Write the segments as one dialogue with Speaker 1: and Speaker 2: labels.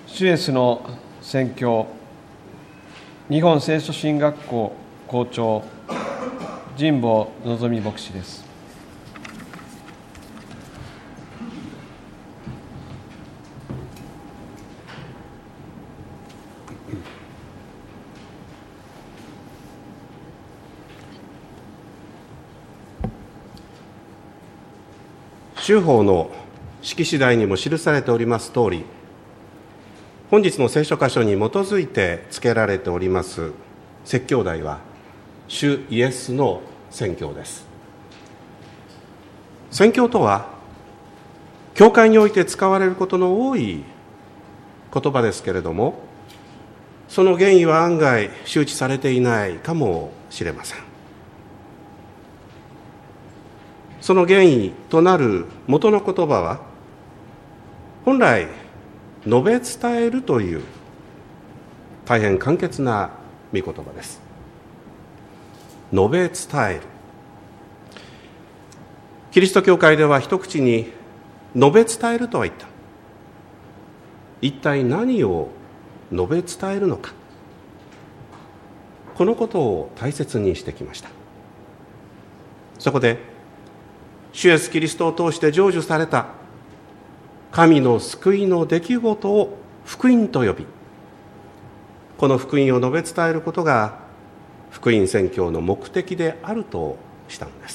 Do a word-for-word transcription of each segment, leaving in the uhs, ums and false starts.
Speaker 1: シュエスの宣教、日本聖書神学校校長、神保のぞみ牧師です。
Speaker 2: 修法の式次第にも記されておりますとおり、本日の聖書箇所に基づいて付けられております説教題は、主イエスの宣教です。宣教とは、教会において使われることの多い言葉ですけれども、その原意は案外周知されていないかもしれません。その原意となる元の言葉は、本来述べ伝えるという大変簡潔な御言葉です。述べ伝える。キリスト教会では一口に述べ伝えるとは言った。一体何を述べ伝えるのか、このことを大切にしてきました。そこで主イエスキリストを通して成就された神の救いの出来事を福音と呼び、この福音を述べ伝えることが福音宣教の目的であるとしたのです。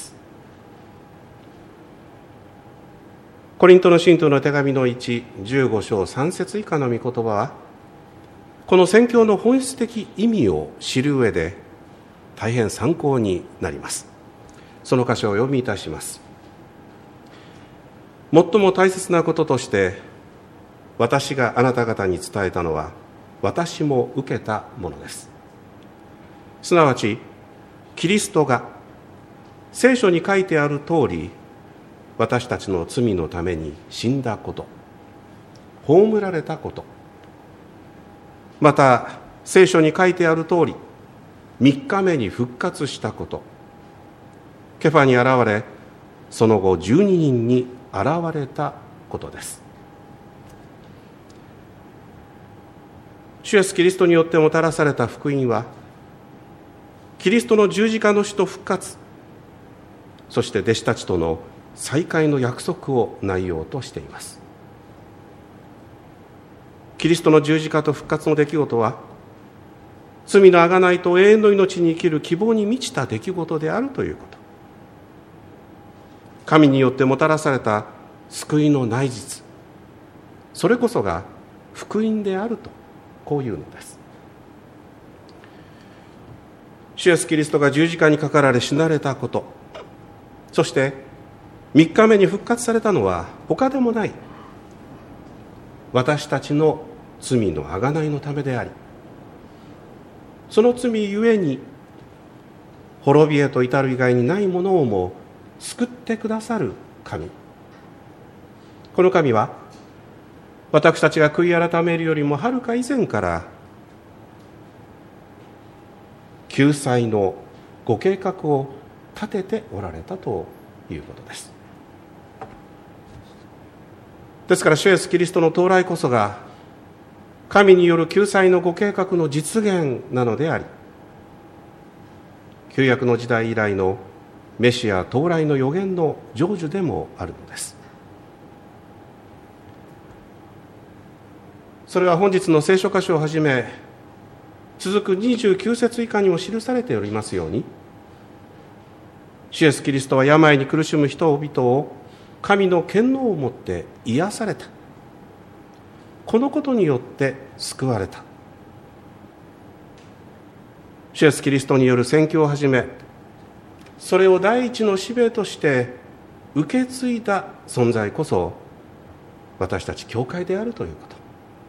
Speaker 2: コリントの信徒の手紙のいち、じゅうご章さん節以下の御言葉は、この宣教の本質的意味を知る上で大変参考になります。その箇所を読みいたします。最も大切なこととして、私があなた方に伝えたのは、私も受けたものです。すなわち、キリストが聖書に書いてある通り、私たちの罪のために死んだこと、葬られたこと、また聖書に書いてある通り、三日目に復活したこと、ケファに現れ、その後十二人に現れたことです。主イエスキリストによってもたらされた福音は、キリストの十字架の死と復活、そして弟子たちとの再会の約束を内容としています。キリストの十字架と復活の出来事は、罪の贖いと永遠の命に生きる希望に満ちた出来事であるということ。神によってもたらされた救いの内実、それこそが福音であると、こういうのです。主イエスキリストが十字架にかかられ死なれたこと、そして三日目に復活されたのは他でもない、私たちの罪の贖いのためであり、その罪ゆえに滅びへと至る以外にないものをも救ってくださる神。この神は、私たちが悔い改めるよりもはるか以前から救済のご計画を立てておられたということです。ですから主イエスキリストの到来こそが神による救済のご計画の実現なのであり、旧約の時代以来のメシア到来の予言の成就でもあるのです。それは本日の聖書箇所をはじめ、続くにじゅうきゅう節以下にも記されておりますように、主イエスキリストは病に苦しむ人々を神の権能をもって癒された。このことによって救われた。主イエスキリストによる宣教をはじめ、それを第一の使命として受け継いだ存在こそ、私たち教会であるということ。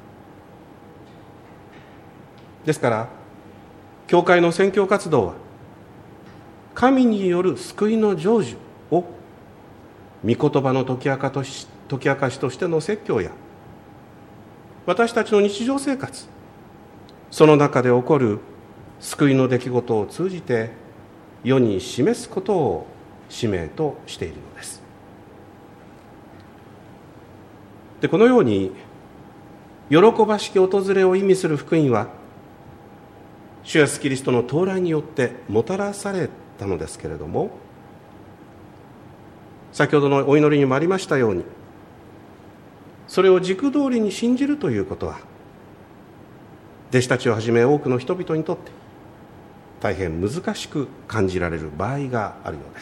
Speaker 2: ですから、教会の宣教活動は、神による救いの成就を御言葉の解き明かとし、解き明かしとしての説教や、私たちの日常生活、その中で起こる救いの出来事を通じて世に示すことを使命としているのです。でこのように喜ばしき訪れを意味する福音は、主イエスキリストの到来によってもたらされたのですけれども、先ほどのお祈りにもありましたように、それを軸通りに信じるということは、弟子たちをはじめ多くの人々にとって大変難しく感じられる場合があるようです。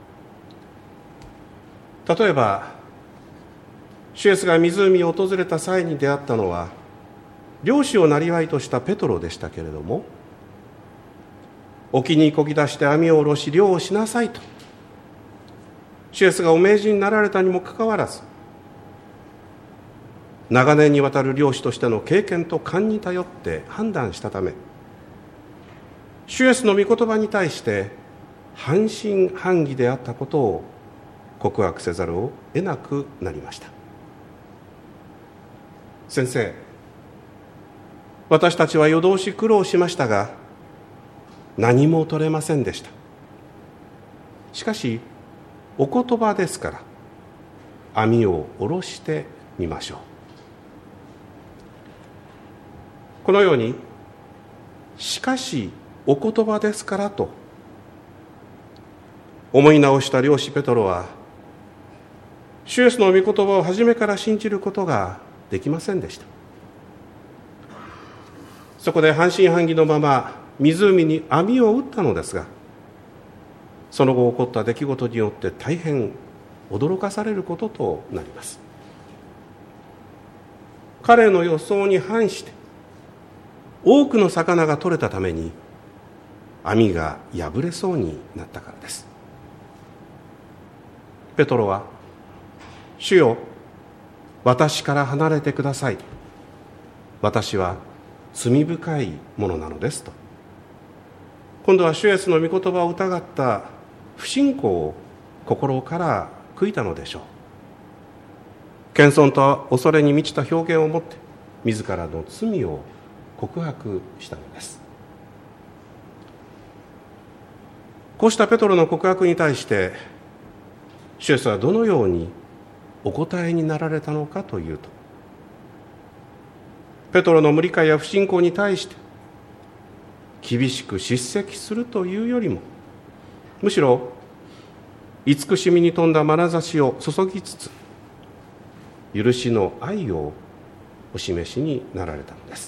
Speaker 2: 例えば、主イエスが湖を訪れた際に出会ったのは、漁師を生業としたペトロでしたけれども、沖に漕ぎ出して網を下ろし漁をしなさいと主イエスがお命じになられたにもかかわらず、長年にわたる漁師としての経験と勘に頼って判断したため、主イエスの御言葉に対して半信半疑であったことを告白せざるを得なくなりました。先生、私たちは夜通し苦労しましたが何も取れませんでした。しかしお言葉ですから網を下ろしてみましょう。このように、しかしお言葉ですからと思い直した漁師ペトロは、主イエスの御言葉を初めから信じることができませんでした。そこで半信半疑のまま湖に網を打ったのですが、その後起こった出来事によって大変驚かされることとなります。彼の予想に反して多くの魚が取れたために網が破れそうになったからです。ペトロは、主よ、私から離れてください、私は罪深いものなのですと、今度は主イエスの御言葉を疑った不信仰を心から悔いたのでしょう。謙遜と恐れに満ちた表現をもって自らの罪を告白したのです。こうしたペトロの告白に対して主イエスはどのようにお答えになられたのかというと、ペトロの無理解や不信仰に対して厳しく叱責するというよりも、むしろ慈しみに富んだ眼差しを注ぎつつ許しの愛をお示しになられたのです。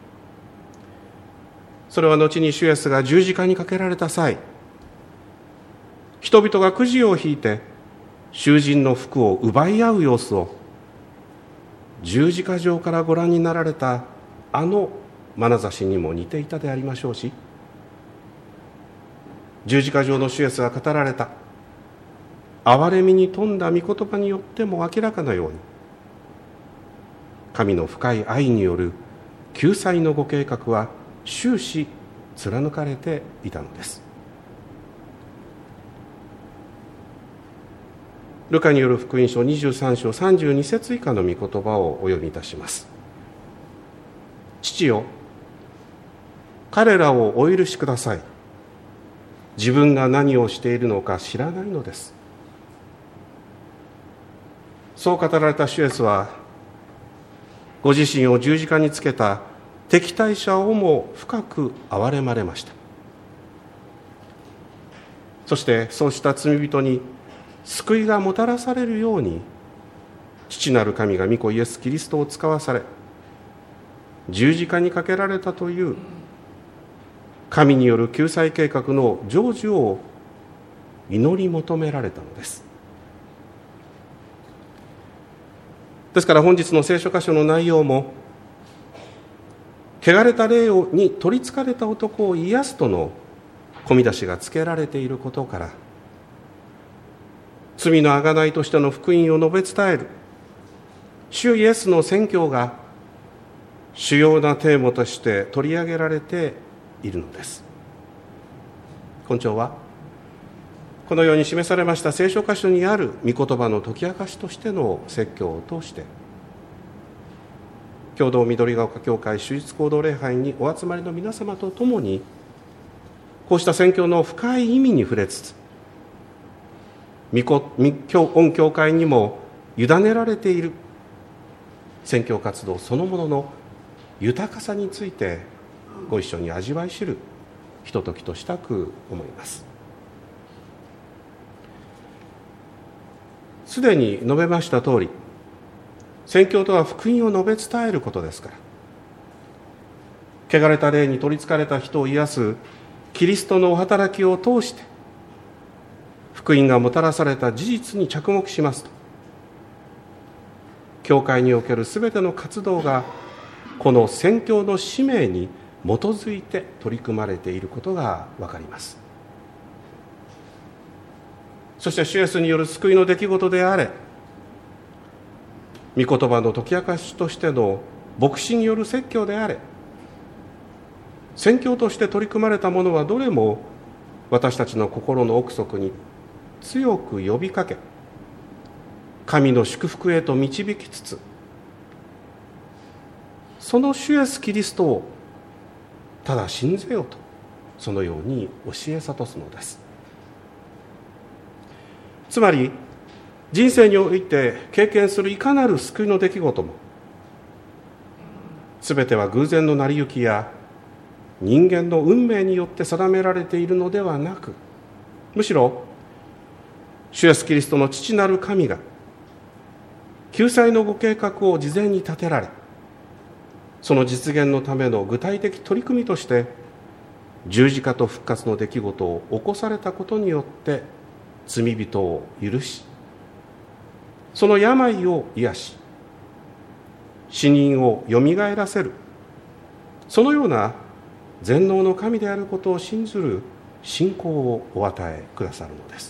Speaker 2: それは後に主イエスが十字架にかけられた際、人々がくじを引いて囚人の服を奪い合う様子を十字架上からご覧になられたあの眼差しにも似ていたでありましょうし、十字架上の主イエスが語られた憐れみに富んだ御言葉によっても明らかなように、神の深い愛による救済のご計画は終始貫かれていたのです。ルカによる福音書にじゅうさん章さんじゅうに節以下の御言葉をお読みいたします。父よ、彼らをお許しください。自分が何をしているのか知らないのです。そう語られた主イエスは、ご自身を十字架につけた敵対者をも深く憐れまれました。そしてそうした罪人に救いがもたらされるように、父なる神が御子イエス・キリストを使わされ、十字架にかけられたという神による救済計画の成就を祈り求められたのです。ですから本日の聖書箇所の内容も、汚れた霊に取りつかれた男を癒すとの込み出しがつけられていることから、罪の贖いとしての福音を述べ伝える主イエスの宣教が主要なテーマとして取り上げられているのです。今朝はこのように示されました聖書箇所にある御言葉の解き明かしとしての説教を通して、共同緑ヶ丘教会主日講道礼拝にお集まりの皆様と共に、こうした宣教の深い意味に触れつつ、御御教教会にも委ねられている宣教活動そのものの豊かさについてご一緒に味わい知るひとときとしたく思います。すでに述べました通り、宣教とは福音を述べ伝えることですから、汚れた霊に取りつかれた人を癒すキリストのお働きを通して福音がもたらされた事実に着目しますと、教会におけるすべての活動がこの宣教の使命に基づいて取り組まれていることが分かります。そして主イエスによる救いの出来事であれ、御言葉の解き明かしとしての牧師による説教であれ、宣教として取り組まれたものはどれも私たちの心の奥底に強く呼びかけ、神の祝福へと導きつつ、その主イエスキリストをただ信ぜよと、そのように教え諭すのです。つまり人生において経験するいかなる救いの出来事も、すべては偶然の成り行きや人間の運命によって定められているのではなく、むしろ主イエスキリストの父なる神が救済のご計画を事前に立てられ、その実現のための具体的取り組みとして十字架と復活の出来事を起こされたことによって罪人を許し、その病を癒し、死人をよみがえらせる、そのような全能の神であることを信ずる信仰をお与えくださるのです。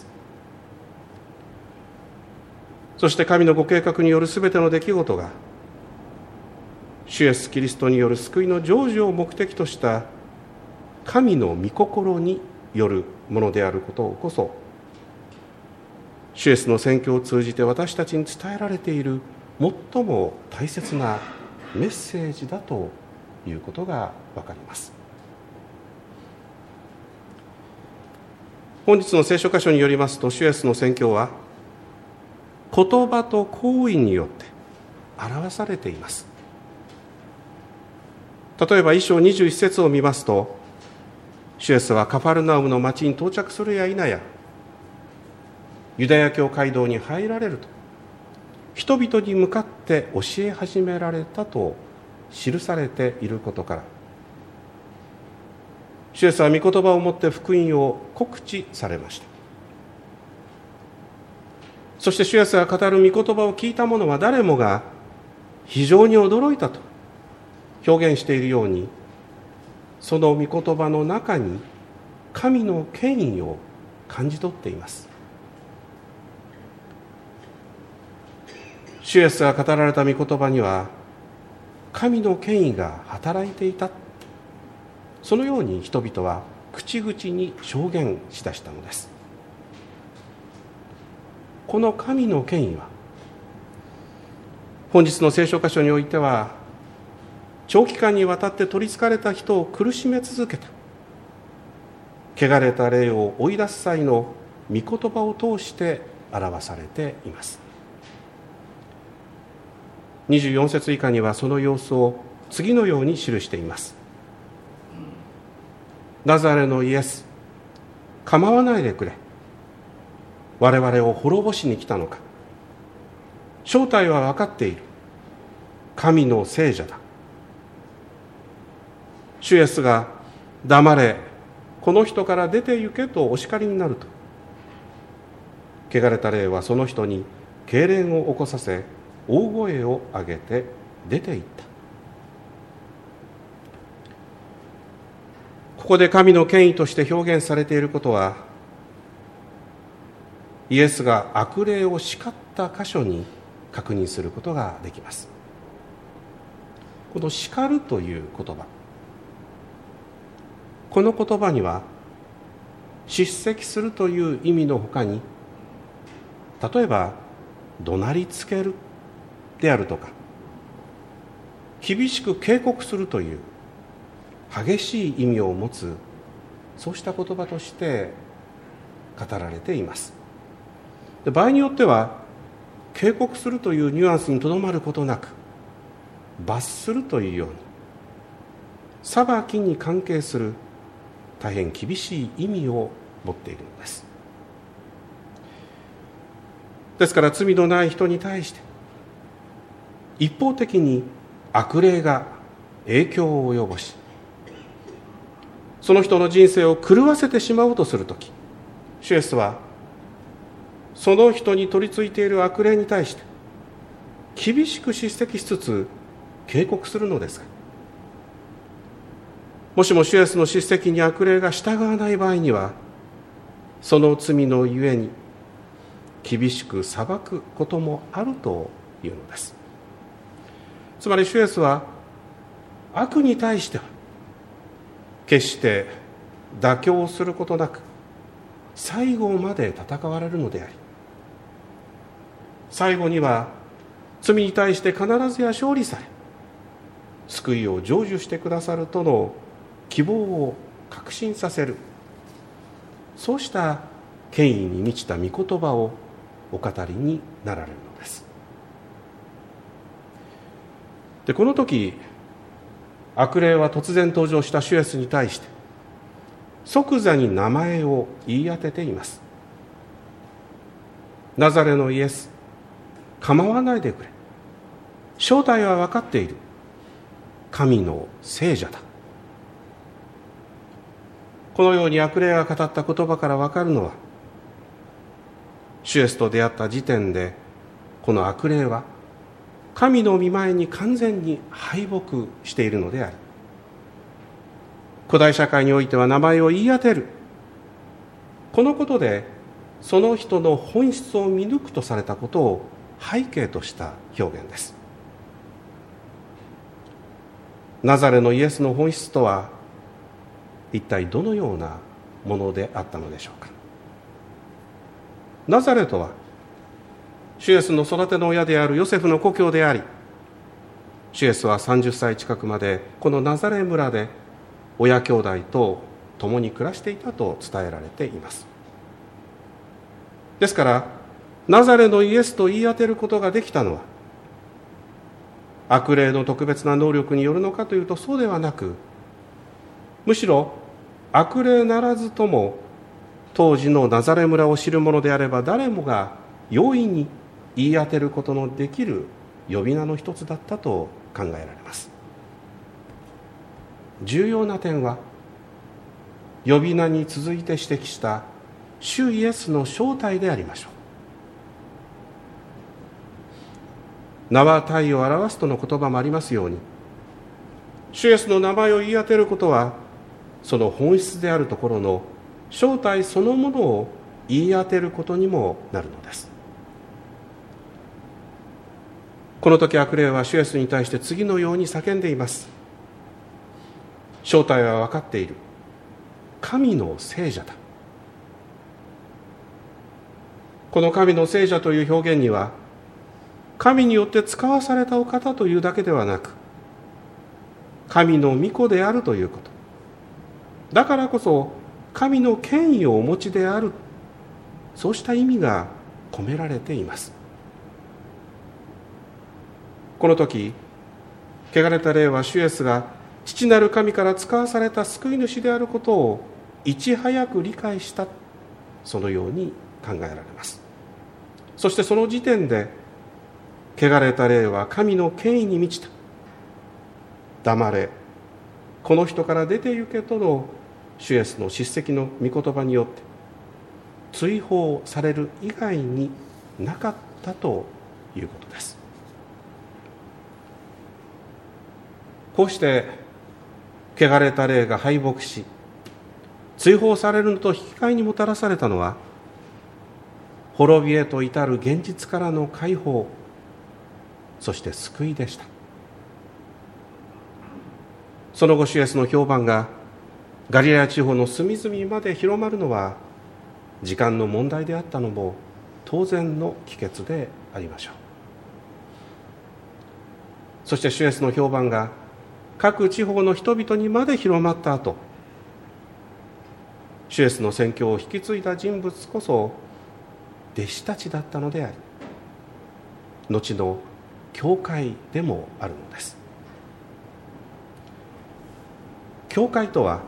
Speaker 2: そして神のご計画によるすべての出来事が主イエスキリストによる救いの成就を目的とした神の御心によるものであることをこそ、主イエスの宣教を通じて私たちに伝えられている最も大切なメッセージだということが分かります。本日の聖書箇所によりますと、主イエスの宣教は言葉と行為によって表されています。例えば一章にじゅういち節を見ますと、主イエスはカファルナウムの町に到着するや否や、ユダヤ教街道に入られると、人々に向かって教え始められたと記されていることから、主イエスは御言葉をもって福音を告知されました。そして主イエスが語る御言葉を聞いた者は誰もが非常に驚いたと表現しているように、その御言葉の中に神の権威を感じ取っています。主イエスが語られた御言葉には神の権威が働いていた、そのように人々は口々に証言しだしたのです。この神の権威は本日の聖書箇所においては、長期間にわたって取りつかれた人を苦しめ続けた汚れた霊を追い出す際の御言葉を通して表されています。にじゅうよん節以下にはその様子を次のように記しています。ナザレのイエス、構わないでくれ。我々を滅ぼしに来たのか。正体は分かっている。神の聖者だ。主イエスが黙れ、この人から出て行けとお叱りになると、汚れた霊はその人に痙攣を起こさせ、大声を上げて出て行った。ここで神の権威として表現されていることは、イエスが悪霊を叱った箇所に確認することができます。この叱るという言葉、この言葉には叱責するという意味のほかに、例えば怒鳴りつけるであるとか、厳しく警告するという激しい意味を持つ、そうした言葉として語られています。で、場合によっては警告するというニュアンスにとどまることなく、 罰するというように、裁きに関係する大変厳しい意味を持っているのです。ですから罪のない人に対して一方的に悪霊が影響を及ぼし、その人の人生を狂わせてしまおうとするとき、主イエスはその人に取り付いている悪霊に対して厳しく叱責しつつ警告するのですが、もしも主イエスの叱責に悪霊が従わない場合には、その罪のゆえに厳しく裁くこともあるというのです。つまり主イエスは悪に対しては決して妥協することなく最後まで戦われるのであり、最後には罪に対して必ずや勝利され、救いを成就してくださるとの希望を確信させる、そうした権威に満ちた御言葉をお語りになられるのです。で、この時悪霊は突然登場した主イエスに対して即座に名前を言い当てています。ナザレのイエス、構わないでくれ、正体は分かっている、神の聖者だ。このように悪霊が語った言葉から分かるのは、主イエスと出会った時点でこの悪霊は神の御前に完全に敗北しているのであり、古代社会においては名前を言い当てる、このことでその人の本質を見抜くとされたことを背景とした表現です。ナザレのイエスの本質とは一体どのようなものであったのでしょうか。ナザレとは主イエスの育ての親であるヨセフの故郷であり、主イエスはさんじゅっさい近くまでこのナザレ村で親兄弟と共に暮らしていたと伝えられています。ですからナザレのイエスと言い当てることができたのは悪霊の特別な能力によるのかというと、そうではなく、むしろ悪霊ならずとも当時のナザレ村を知る者であれば誰もが容易に言い当てることのできる呼び名の一つだったと考えられます。重要な点は呼び名に続いて指摘した主イエスの正体でありましょう。名は体を表すとの言葉もありますように、主イエスの名前を言い当てることはその本質であるところの正体そのものを言い当てることにもなるのです。この時悪霊は主イエスに対して次のように叫んでいます。正体は分かっている、神の聖者だ。この神の聖者という表現には、神によって使わされたお方というだけではなく、神の御子であるということ、だからこそ神の権威をお持ちである、そうした意味が込められています。この時、汚れた霊は主イエスが父なる神から使わされた救い主であることをいち早く理解した、そのように考えられます。そしてその時点で汚れた霊は神の権威に満ちた、黙れ、この人から出て行けとの主イエスの叱責の御言葉によって追放される以外になかったということです。こうして汚れた霊が敗北し追放されるのと引き換えにもたらされたのは、滅びへと至る現実からの解放、そして救いでした。その後主イエスの評判がガリラヤ地方の隅々まで広まるのは時間の問題であったのも当然の帰結でありましょう。そして主イエスの評判が各地方の人々にまで広まった後、主イエスの宣教を引き継いだ人物こそ弟子たちだったのであり、後の教会でもあるのです。 教会とは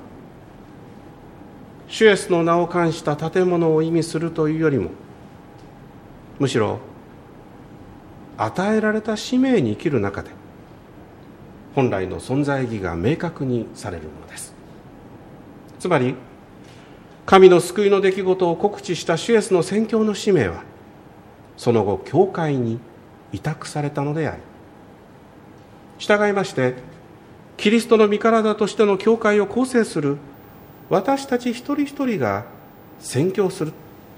Speaker 2: 主イエスの名を冠した建物を意味するというよりも、むしろ与えられた使命に生きる中で本来の存在意義が明確にされるものです。つまり神の救いの出来事を告知した主イエスの宣教の使命は、その後教会に委託されたのであり、従いましてキリストの御体としての教会を構成する私たち一人一人が宣教する、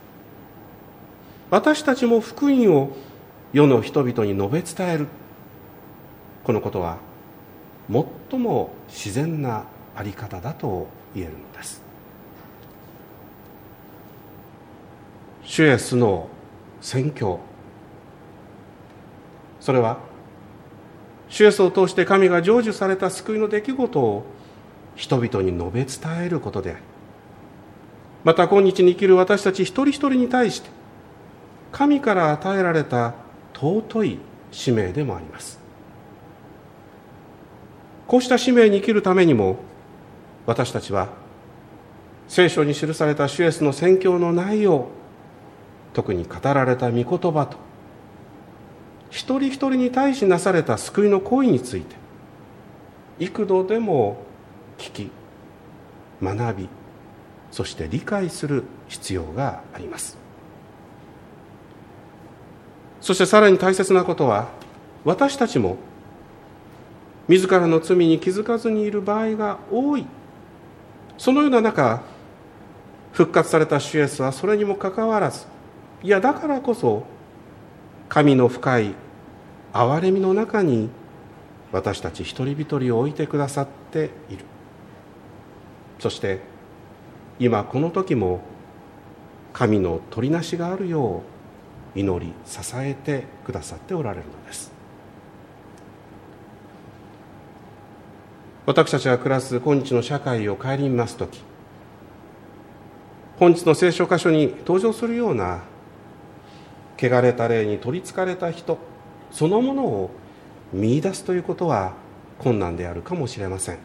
Speaker 2: 私たちも福音を世の人々に述べ伝える、このことは最も自然なあり方だと言えるのです。主イエスの宣教、それは主イエスを通して神が成就された救いの出来事を人々に述べ伝えることであり、また今日に生きる私たち一人一人に対して神から与えられた尊い使命でもあります。こうした使命に生きるためにも、私たちは聖書に記された主イエスの宣教の内容、特に語られた御言葉と一人一人に対しなされた救いの行為について幾度でも聞き、学び、そして理解する必要があります。そしてさらに大切なことは、私たちも自らの罪に気づかずにいる場合が多い。そのような中、復活された主イエスはそれにもかかわらず、いやだからこそ神の深い憐れみの中に私たち一人一人を置いてくださっている。そして今この時も神の取りなしがあるよう祈り支えてくださっておられるのです。私たちが暮らす今日の社会を顧みますとき、本日の聖書箇所に登場するような汚れた霊に取りつかれた人そのものを見出すということは困難であるかもしれません。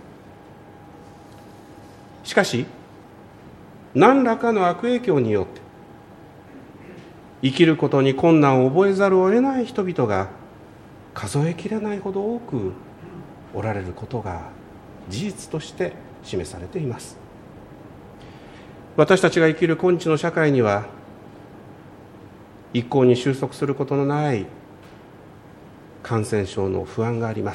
Speaker 2: しかし何らかの悪影響によって生きることに困難を覚えざるを得ない人々が数えきれないほど多くおられることが事実として示されています。私たちが生きる今日の社会には一向に収束することのない感染症の不安があります。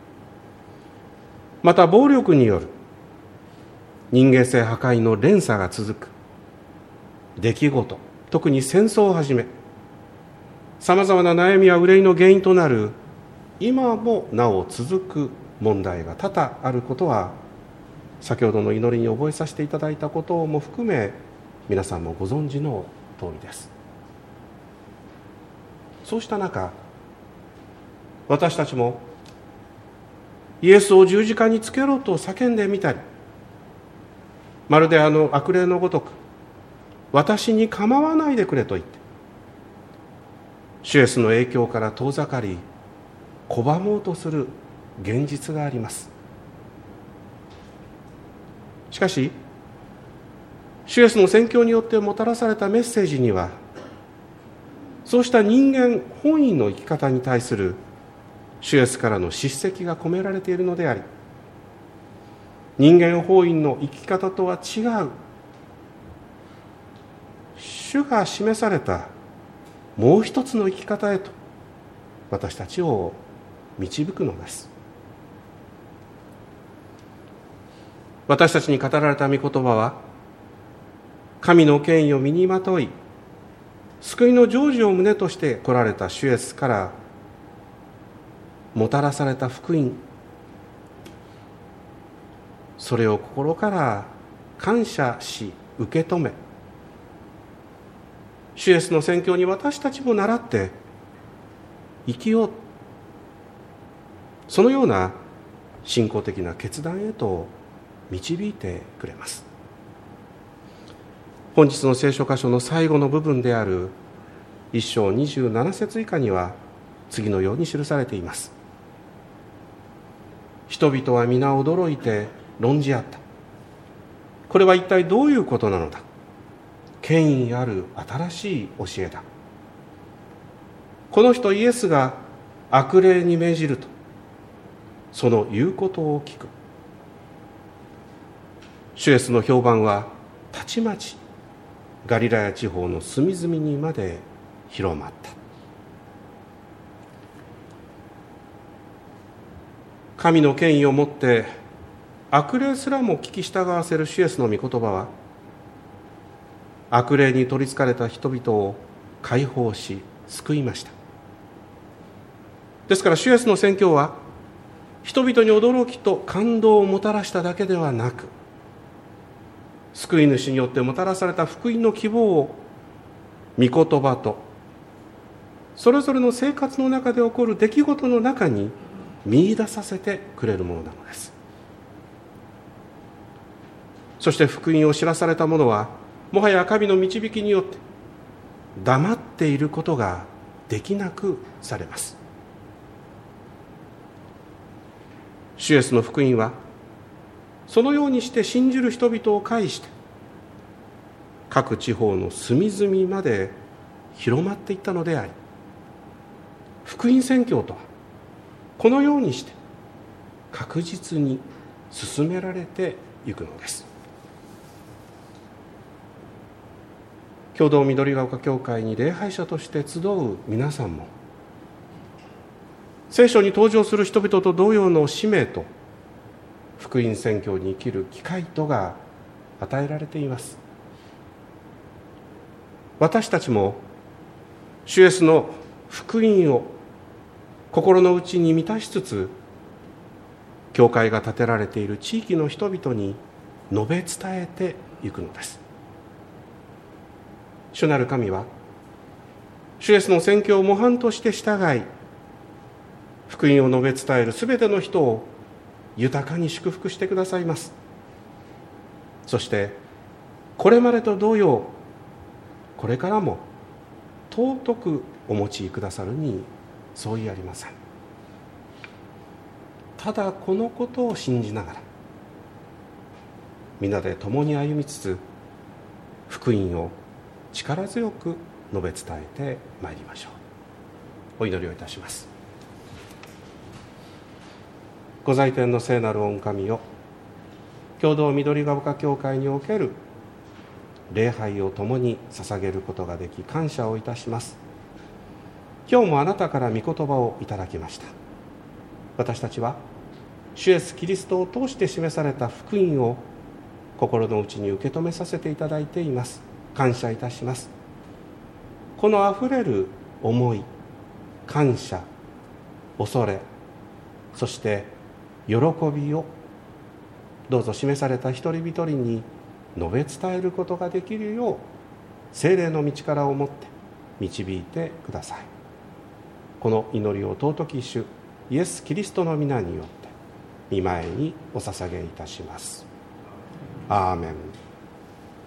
Speaker 2: また暴力による人間性破壊の連鎖が続く出来事、特に戦争をはじめさまざまな悩みや憂いの原因となる今もなお続く問題が多々あることは、先ほどの祈りに覚えさせていただいたことも含め皆さんもご存知の通りです。そうした中、私たちもイエスを十字架につけろと叫んでみたり、まるであの悪霊のごとく私に構わないでくれと言って主イエスの影響から遠ざかり拒もうとする現実があります。しかし主イエスの宣教によってもたらされたメッセージには、そうした人間本位の生き方に対する主イエスからの叱責が込められているのであり、人間本位の生き方とは違う主が示されたもう一つの生き方へと私たちを導くのです。私たちに語られた御言葉は、神の権威を身にまとい救いの成就を旨として来られた主イエスからもたらされた福音、それを心から感謝し受け止め、主イエスの宣教に私たちも倣って生きよう、そのような信仰的な決断へと導いてくれます。本日の聖書箇所の最後の部分である一章にじゅうなな節以下には次のように記されています。人々は皆驚いて論じ合った。これは一体どういうことなのだ。権威ある新しい教えだ。この人イエスが悪霊に命じると、その言うことを聞く。主イエスの評判はたちまちガリラヤ地方の隅々にまで広まった。神の権威をもって悪霊すらも聞き従わせる主イエスの御言葉は、悪霊に取りつかれた人々を解放し救いました。ですから主イエスの宣教は人々に驚きと感動をもたらしただけではなく、救い主によってもたらされた福音の希望を御言葉とそれぞれの生活の中で起こる出来事の中に見出させてくれるものなのです。そして福音を知らされた者はもはや神の導きによって黙っていることができなくされます。主イエスの福音はそのようにして信じる人々を介して各地方の隅々まで広まっていったのであり、福音宣教とはこのようにして確実に進められていくのです。共同緑が丘教会に礼拝者として集う皆さんも、聖書に登場する人々と同様の使命と福音宣教に生きる機会とが与えられています。私たちも主イエスの福音を心の内に満たしつつ、教会が建てられている地域の人々に述べ伝えていくのです。主なる神は主イエスの宣教を模範として従い、福音を述べ伝えるすべての人を豊かに祝福してくださいます。そしてこれまでと同様、これからも尊くお持ちくださるに相違ありません。ただこのことを信じながら、皆で共に歩みつつ福音を力強く述べ伝えてまいりましょう。お祈りをいたします。御在天の聖なる御神よ、共同緑が丘教会における礼拝を共に捧げることができ感謝をいたします。今日もあなたから御言葉をいただきました。私たちは主イエスキリストを通して示された福音を心の内に受け止めさせていただいています。感謝いたします。このあふれる思い、感謝、恐れ、そして喜びをどうぞ示された一人一人に述べ伝えることができるよう、聖霊の道からをもって導いてください。この祈りを尊き主イエス・キリストの皆によって御前にお捧げいたします。アーメン。